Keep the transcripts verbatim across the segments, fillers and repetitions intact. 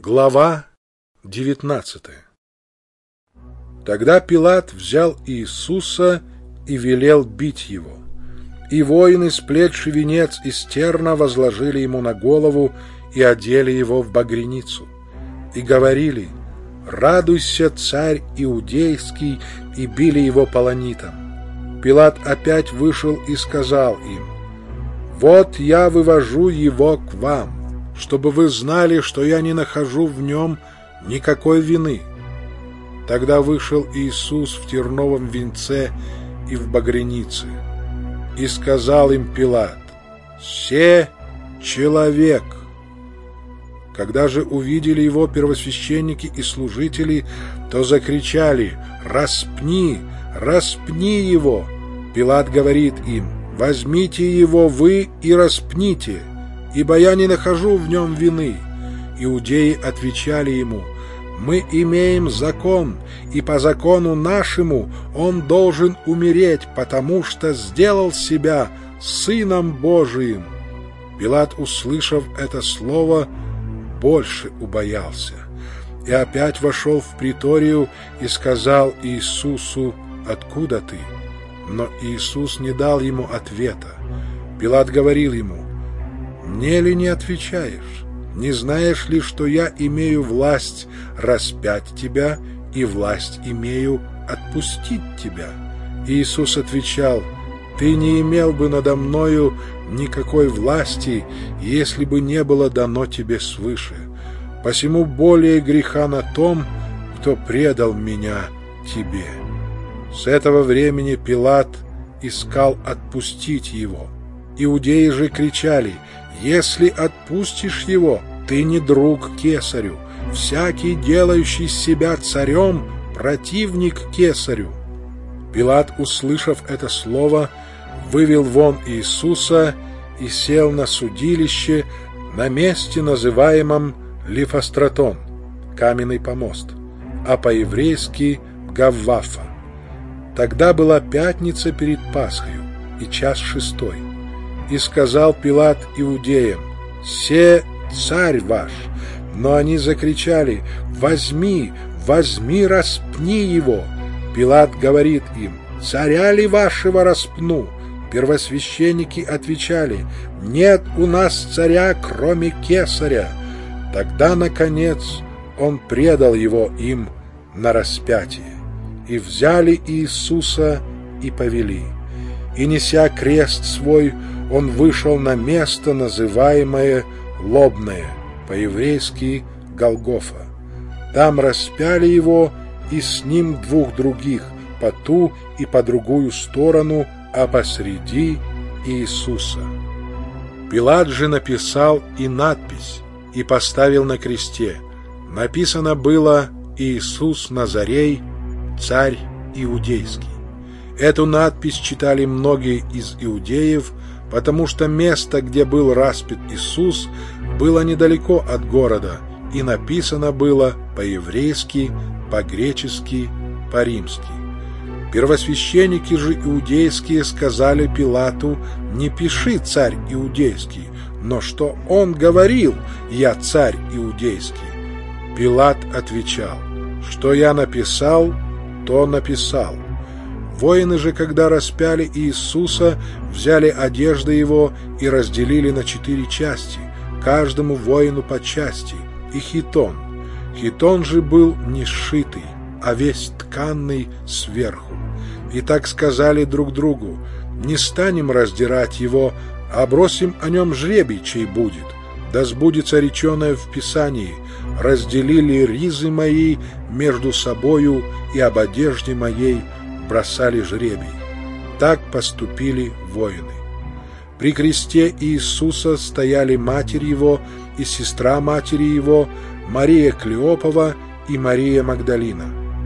Глава девятнадцатая. Тогда Пилат взял Иисуса и велел бить его. И воины, сплетши венец из терна, возложили ему на голову и одели его в багряницу. И говорили: «Радуйся, царь иудейский!» и били его полонитом. Пилат опять вышел и сказал им: «Вот я вывожу его к вам, чтобы вы знали, что я не нахожу в нем никакой вины». Тогда вышел Иисус в терновом венце и в багрянице. И сказал им Пилат: «Се человек». Когда же увидели его первосвященники и служители, то закричали: «Распни! Распни его!» Пилат говорит им: «Возьмите его вы и распните, ибо я не нахожу в нем вины». Иудеи отвечали ему: «Мы имеем закон, и по закону нашему он должен умереть, потому что сделал себя Сыном Божиим». Пилат, услышав это слово, больше убоялся, и опять вошел в приторию и сказал Иисусу: «Откуда ты?» Но Иисус не дал ему ответа. Пилат говорил ему: «Мне ли не отвечаешь? Не знаешь ли, что я имею власть распять тебя и власть имею отпустить тебя?» Иисус отвечал: «Ты не имел бы надо мною никакой власти, если бы не было дано тебе свыше. Посему более греха на том, кто предал меня тебе». С этого времени Пилат искал отпустить его. Иудеи же кричали: «Если отпустишь его, ты не друг кесарю. Всякий, делающий себя царем, противник кесарю». Пилат, услышав это слово, вывел вон Иисуса и сел на судилище на месте, называемом Лифостратон, каменный помост, а по-еврейски Гаввафа. Тогда была пятница перед Пасхою и час шестой. И сказал Пилат иудеям: «Се царь ваш». Но они закричали: «Возьми, возьми, распни его». Пилат говорит им: «Царя ли вашего распну?» Первосвященники отвечали: «Нет у нас царя, кроме кесаря». Тогда, наконец, он предал его им на распятие. И взяли Иисуса и повели. И, неся крест свой, он вышел на место, называемое Лобное, по-еврейски Голгофа. Там распяли его, и с ним двух других, по ту и по другую сторону, а посреди Иисуса. Пилат же написал и надпись, и поставил на кресте. Написано было: «Иисус Назарей, царь иудейский». Эту надпись читали многие из иудеев, потому что место, где был распят Иисус, было недалеко от города, и написано было по-еврейски, по-гречески, по-римски. Первосвященники же иудейские сказали Пилату: «Не пиши царь иудейский», но что он говорил: «Я царь иудейский». Пилат отвечал: «Что я написал, то написал». Воины же, когда распяли Иисуса, взяли одежды его и разделили на четыре части, каждому воину по части, и хитон. Хитон же был не сшитый, а весь тканный сверху. И так сказали друг другу: «Не станем раздирать его, а бросим о нем жребий, чей будет. Да сбудется реченое в Писании: разделили ризы мои между собою, и об одежде моей бросали жребий». Так поступили воины. При кресте Иисуса стояли матерь его и сестра матери его, Мария Клеопова и Мария Магдалина.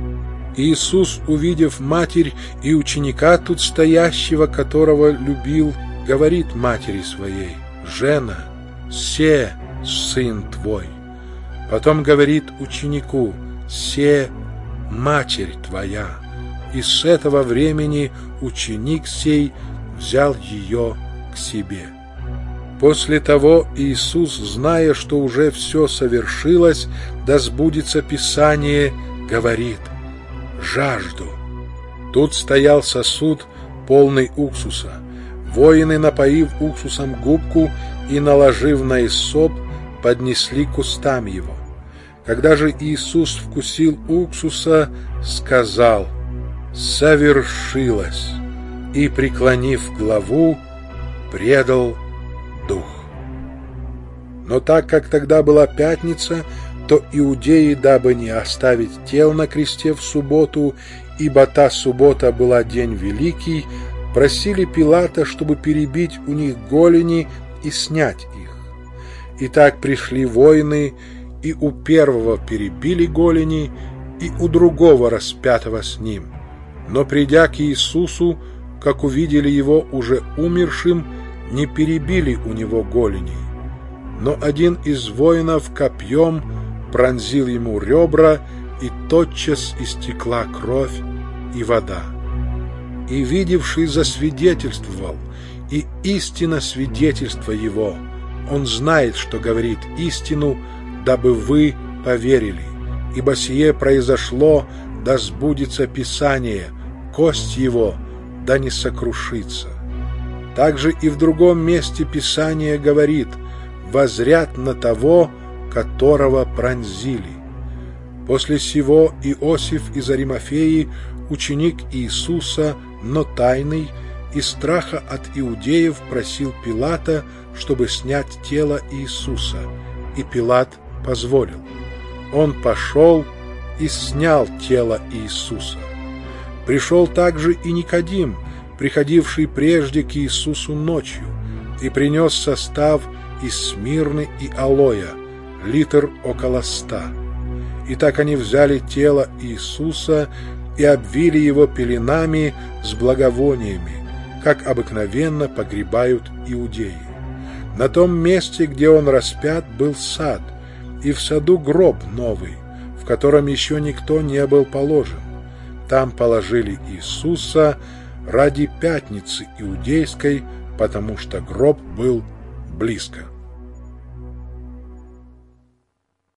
Иисус, увидев матерь и ученика тут стоящего, которого любил, говорит матери своей: «Жена, се сын твой». Потом говорит ученику: «Се матерь твоя». И с этого времени ученик сей взял ее к себе. После того Иисус, зная, что уже все совершилось, да сбудется Писание, говорит: «Жажду». Тут стоял сосуд, полный уксуса. Воины, напоив уксусом губку и наложив на иссоп, поднесли к устам его. Когда же Иисус вкусил уксуса, сказал: «Совершилось», и, преклонив главу, предал дух. Но так как тогда была пятница, то иудеи, дабы не оставить тел на кресте в субботу, ибо та суббота была день великий, просили Пилата, чтобы перебить у них голени и снять их. Итак, пришли воины, и у первого перебили голени, и у другого распятого с ним. Но, придя к Иисусу, как увидели его уже умершим, не перебили у него голеней. Но один из воинов копьем пронзил ему ребра, и тотчас истекла кровь и вода. И видевший засвидетельствовал, и истина свидетельства его. Он знает, что говорит истину, дабы вы поверили. Ибо сие произошло, да сбудется Писание, кость его да не сокрушится. Также и в другом месте Писание говорит: возрят на того, которого пронзили. После сего Иосиф из Аримафеи, ученик Иисуса, но тайный, из страха от иудеев просил Пилата, чтобы снять тело Иисуса, и Пилат позволил. Он пошел и снял тело Иисуса. Пришел также и Никодим, приходивший прежде к Иисусу ночью, и принес состав из смирны и алоя, литр около ста. И так они взяли тело Иисуса и обвили его пеленами с благовониями, как обыкновенно погребают иудеи. На том месте, где он распят, был сад, и в саду гроб новый, в котором еще никто не был положен. Там положили Иисуса ради пятницы иудейской, потому что гроб был близко.